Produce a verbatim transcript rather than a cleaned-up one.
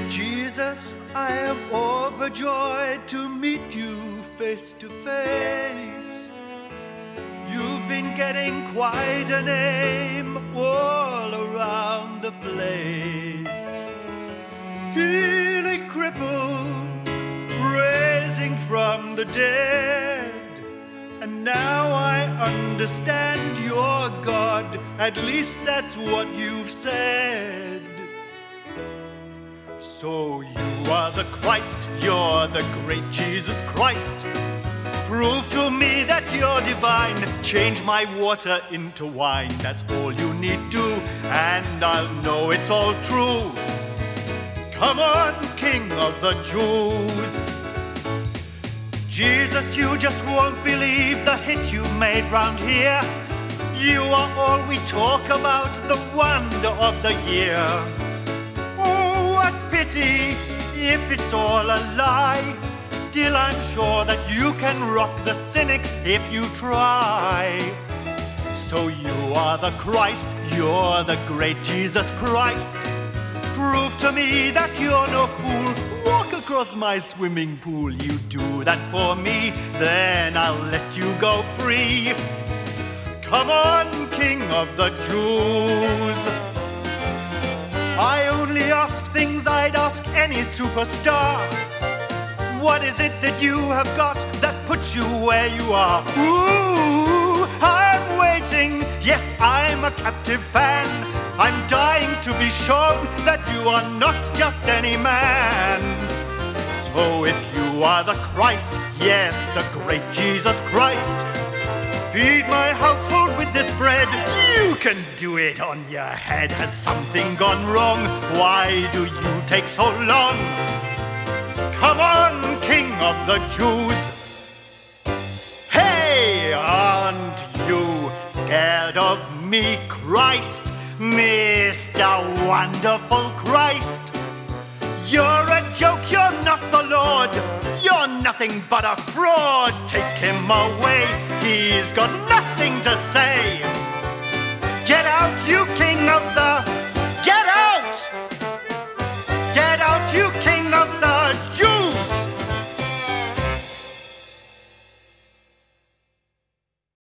Jesus, I am overjoyed to meet you face to face. You've been getting quite a name all around the place. Healing cripples, raising from the dead. And now I understand you're God, at least that's what you've said. So you are the Christ, you're the great Jesus Christ. Prove to me that you're divine. Change my water into wine. That's all you need to, and I'll know it's all true. Come on, King of the Jews. Jesus, you just won't believe the hit you made round here. You are all we talk about, the wonder of the year. Oh, what pity if it's all a lie. Still, I'm sure that you can rock the cynics if you try. So you are the Christ, you're the great Jesus Christ. Prove to me that you're no fool. Walk across my swimming pool. You do that for me, then I'll let you go free. Come on, King of the Jews. I only ask things I'd ask any superstar. What is it that you have got that puts you where you are? Ooh, I'm waiting. Yes, I'm a captive fan. I'm dying to be shown that you are not just any man. So if you are the Christ, yes, the great Jesus Christ, feed my household with this bread. You can do it on your head. Has something gone wrong? Why do you take so long? Come on, King of the Jews. Hey, aren't you scared of me, Christ? Mister Wonderful Christ. You're a joke, you're not the Lord. You're nothing but a fraud. Take him away, he's got nothing to say.